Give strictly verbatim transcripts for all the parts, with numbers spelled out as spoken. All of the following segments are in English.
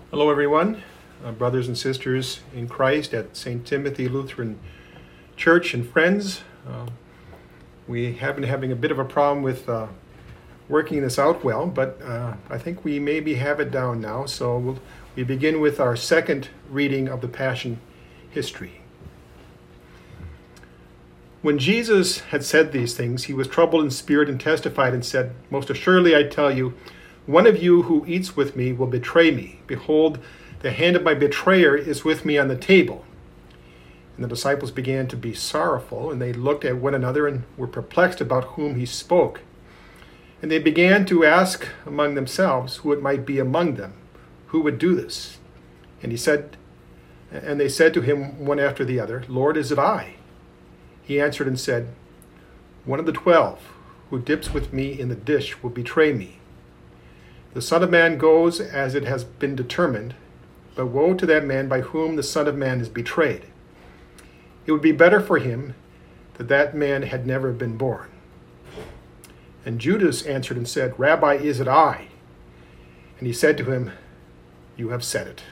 Hello, everyone, uh, brothers and sisters in Christ at Saint Timothy Lutheran Church and friends. Uh, we have been having a bit of a problem with uh, working this out well, but uh, I think we maybe have it down now. So we'll, we begin with our second reading of the Passion history. When Jesus had said these things, he was troubled in spirit and testified and said, "Most assuredly I tell you, one of you who eats with me will betray me. Behold, the hand of my betrayer is with me on the table." And the disciples began to be sorrowful, and they looked at one another and were perplexed about whom he spoke. And they began to ask among themselves who it might be among them, who would do this. And he said, and they said to him one after the other, "Lord, is it I?" He answered and said, "One of the twelve who dips with me in the dish will betray me. The Son of Man goes as it has been determined, but woe to that man by whom the Son of Man is betrayed. It would be better for him that that man had never been born." And Judas answered and said, "Rabbi, is it I?" And he said to him, "You have said it."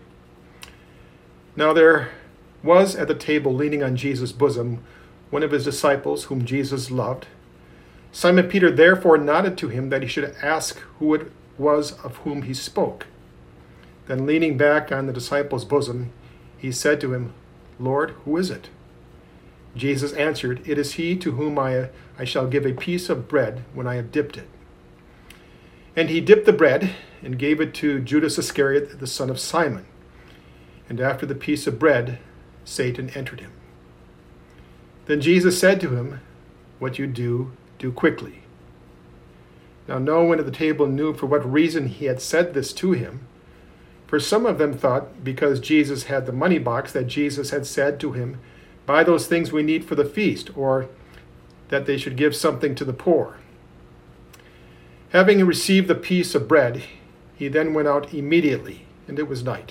Now there was at the table, leaning on Jesus' bosom, one of his disciples whom Jesus loved. Simon Peter therefore nodded to him that he should ask who it was of whom he spoke. Then leaning back on the disciple's bosom, he said to him, "Lord, who is it?" Jesus answered, "It is he to whom I, I shall give a piece of bread when I have dipped it." And he dipped the bread and gave it to Judas Iscariot, the son of Simon. And after the piece of bread, Satan entered him. Then Jesus said to him, "What you do, do quickly." Now no one at the table knew for what reason he had said this to him. For some of them thought, because Jesus had the money box, that Jesus had said to him, "Buy those things we need for the feast," or that they should give something to the poor. Having received the piece of bread, he then went out immediately, and it was night.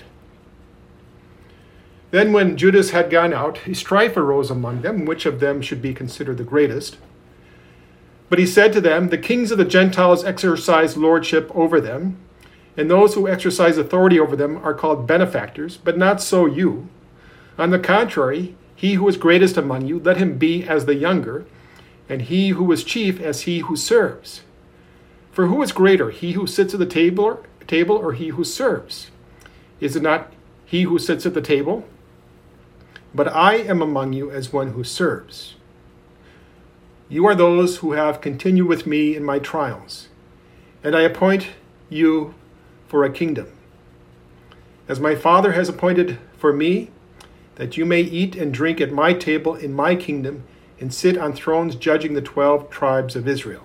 Then when Judas had gone out, a strife arose among them, which of them should be considered the greatest. But he said to them, "The kings of the Gentiles exercise lordship over them, and those who exercise authority over them are called benefactors, but not so you. On the contrary, he who is greatest among you, let him be as the younger, and he who is chief as he who serves. For who is greater, he who sits at the table, table or he who serves? Is it not he who sits at the table? But I am among you as one who serves. You are those who have continued with me in my trials, and I appoint you for a kingdom, as my Father has appointed for me, that you may eat and drink at my table in my kingdom and sit on thrones judging the twelve tribes of Israel."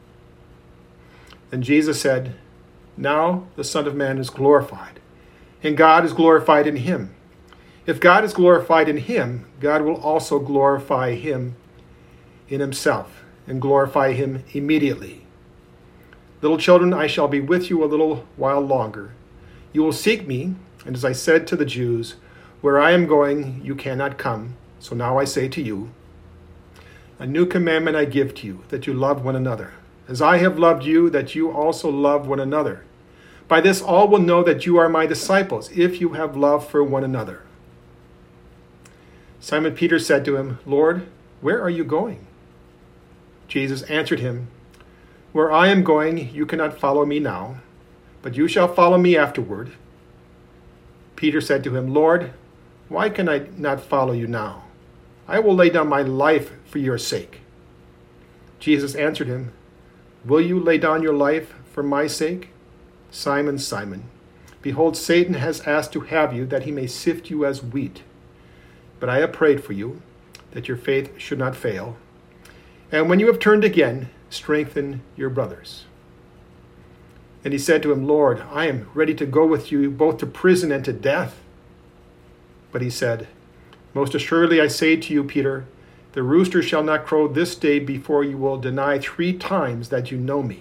Then Jesus said, "Now the Son of Man is glorified, and God is glorified in him. If God is glorified in him, God will also glorify him in himself, and glorify him immediately. Little children, I shall be with you a little while longer. You will seek me, and as I said to the Jews, where I am going, you cannot come. So now I say to you, a new commandment I give to you, that you love one another. As I have loved you, that you also love one another. By this all will know that you are my disciples, if you have love for one another." Simon Peter said to him, "Lord, where are you going?" Jesus answered him, "Where I am going, you cannot follow me now, but you shall follow me afterward." Peter said to him, "Lord, why can I not follow you now? I will lay down my life for your sake." Jesus answered him, "Will you lay down your life for my sake? Simon, Simon, behold, Satan has asked to have you, that he may sift you as wheat. But I have prayed for you, that your faith should not fail. And when you have turned again, strengthen your brothers." And he said to him, "Lord, I am ready to go with you both to prison and to death." But he said, "Most assuredly I say to you, Peter, the rooster shall not crow this day before you will deny three times that you know me."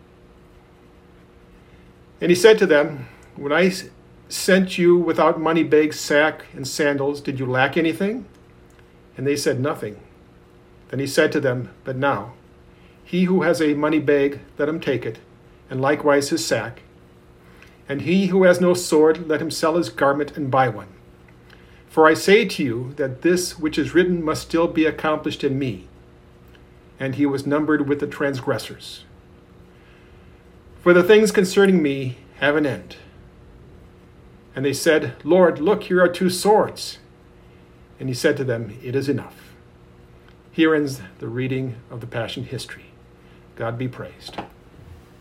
And he said to them, "When I sent you without money bag, sack, and sandals, did you lack anything?" And they said, "Nothing." Then he said to them, "But now, he who has a money bag, let him take it, and likewise his sack. And he who has no sword, let him sell his garment and buy one. For I say to you that this which is written must still be accomplished in me. And he was numbered with the transgressors. For the things concerning me have an end. And they said, Lord, look, here are two swords. And he said to them, it is enough. Here ends the reading of the Passion history. God be praised.